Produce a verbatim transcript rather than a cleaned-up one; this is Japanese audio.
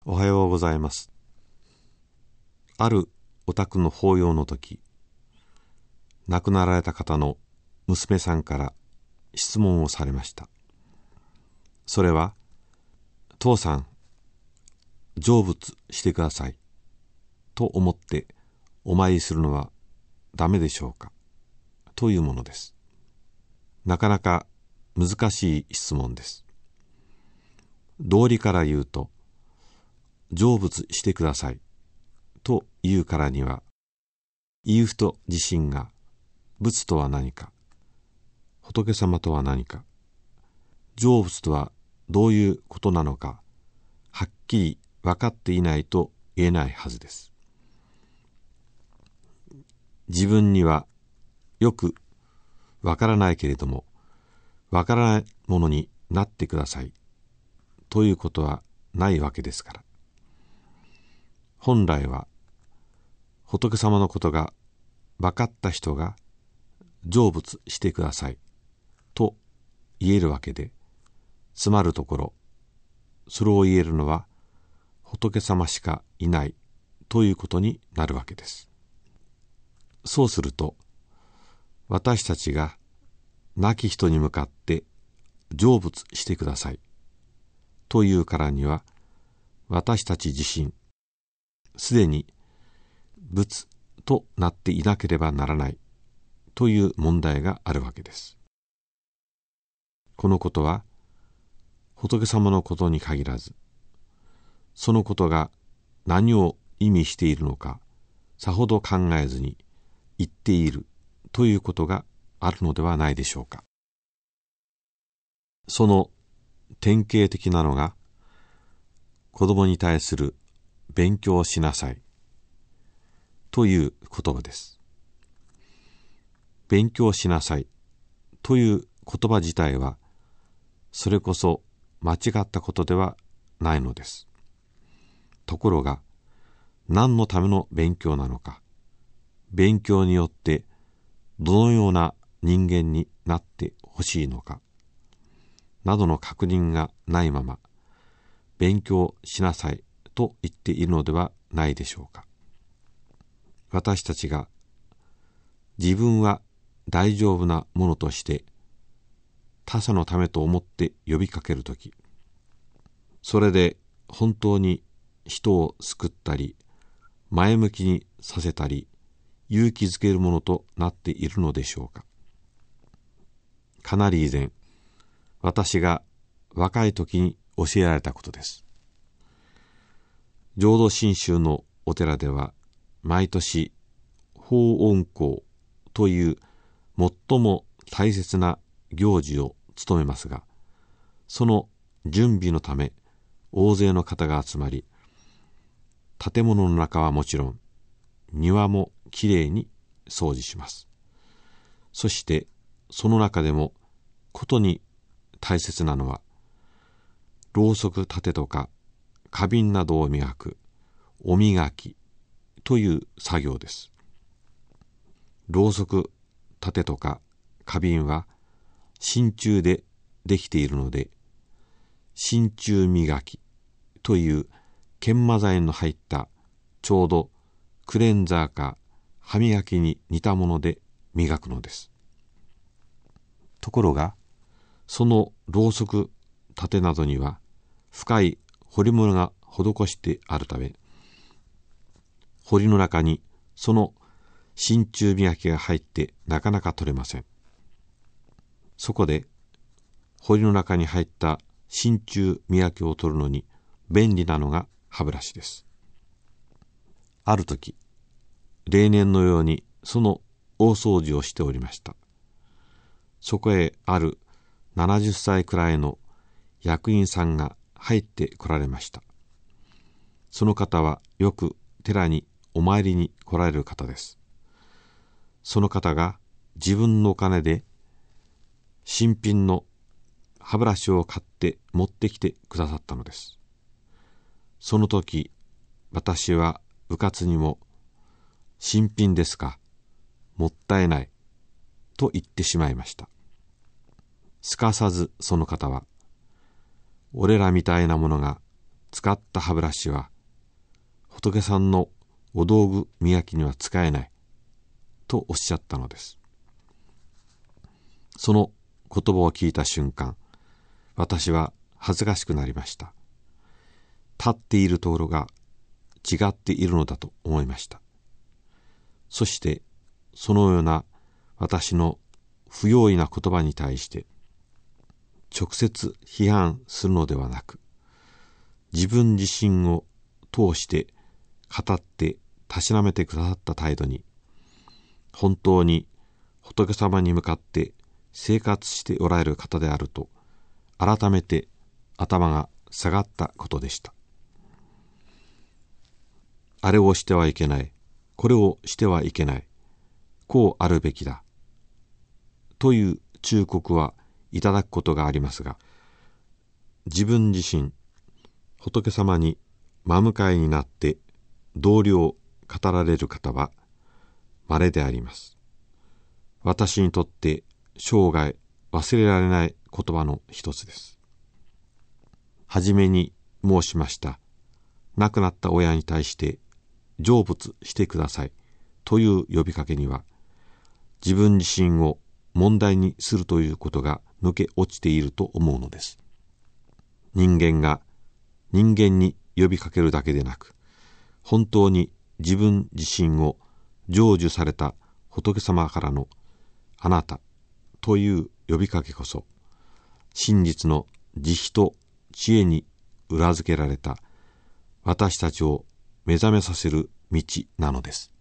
おはようございます。あるお宅の法要の時、亡くなられた方の娘さんから質問をされました。それは、父さん、成仏してくださいと思ってお参りするのはダメでしょうかというものです。なかなか難しい質問です。道理から言うと、成仏してくださいと言うからには、言う人自身が仏とは何か、仏様とは何か、成仏とはどういうことなのか、はっきり分かっていないと言えないはずです。自分にはよく分からないけれども、分からないものになってくださいということはないわけですから。本来は仏様のことが分かった人が成仏してくださいと言えるわけで、つまるところ、それを言えるのは仏様しかいないということになるわけです。そうすると、私たちが亡き人に向かって成仏してくださいというからには、私たち自身、すでに仏となっていなければならないという問題があるわけです。このことは仏様のことに限らず、そのことが何を意味しているのかさほど考えずに言っているということがあるのではないでしょうか。その典型的なのが、子供に対する勉強しなさいという言葉です。勉強しなさいという言葉自体は、それこそ間違ったことではないのです。ところが、何のための勉強なのか、勉強によってどのような人間になってほしいのか、などの確認がないまま、勉強しなさいと言っているのではないでしょうか。私たちが自分は大丈夫なものとして他者のためと思って呼びかけるとき、それで本当に人を救ったり、前向きにさせたり、勇気づけるものとなっているのでしょうか。かなり以前、私が若い時に教えられたことです。浄土真宗のお寺では、毎年法恩講という最も大切な行事を務めますが、その準備のため大勢の方が集まり、建物の中はもちろん庭もきれいに掃除します。そしてその中でもことに大切なのは、ろうそく立てとか花瓶などを磨くお磨きという作業です。ろうそく立てとか花瓶は真鍮でできているので、真鍮磨きという研磨剤の入ったちょうどクレンザーか歯磨きに似たもので磨くのです。ところが、そのろうそく立てなどには深い彫り物が施してあるため、彫りの中にその真鍮磨きが入ってなかなか取れません。そこで彫りの中に入った真鍮磨きを取るのに便利なのが歯ブラシです。ある時、例年のようにその大掃除をしておりました。そこへあるななじゅっさいくらいの役員さんが入って来られました。その方はよく寺にお参りに来られる方です。その方が自分のお金で新品の歯ブラシを買って持ってきてくださったのです。その時、私はうかつにも、新品ですか、もったいないと言ってしまいました。すかさずその方は、俺らみたいなものが使った歯ブラシは仏さんのお道具磨きには使えないとおっしゃったのです。その言葉を聞いた瞬間、私は恥ずかしくなりました。立っているところが違っているのだと思いました。そしてそのような私の不用意な言葉に対して直接批判するのではなく、自分自身を通して語ってたしなめてくださった態度に、本当に仏様に向かって生活しておられる方であると改めて頭が下がったことでした。あれをしてはいけない、これをしてはいけない、こうあるべきだという忠告はいただくことがありますが、自分自身仏様に真向かいになって道理を語られる方は稀であります。私にとって生涯忘れられない言葉の一つです。はじめに申しました亡くなった親に対して成仏してくださいという呼びかけには、自分自身を問題にするということが抜け落ちていると思うのです。人間が人間に呼びかけるだけでなく、本当に自分自身を成就された仏様からのあなたという呼びかけこそ、真実の慈悲と知恵に裏付けられた私たちを目覚めさせる道なのです。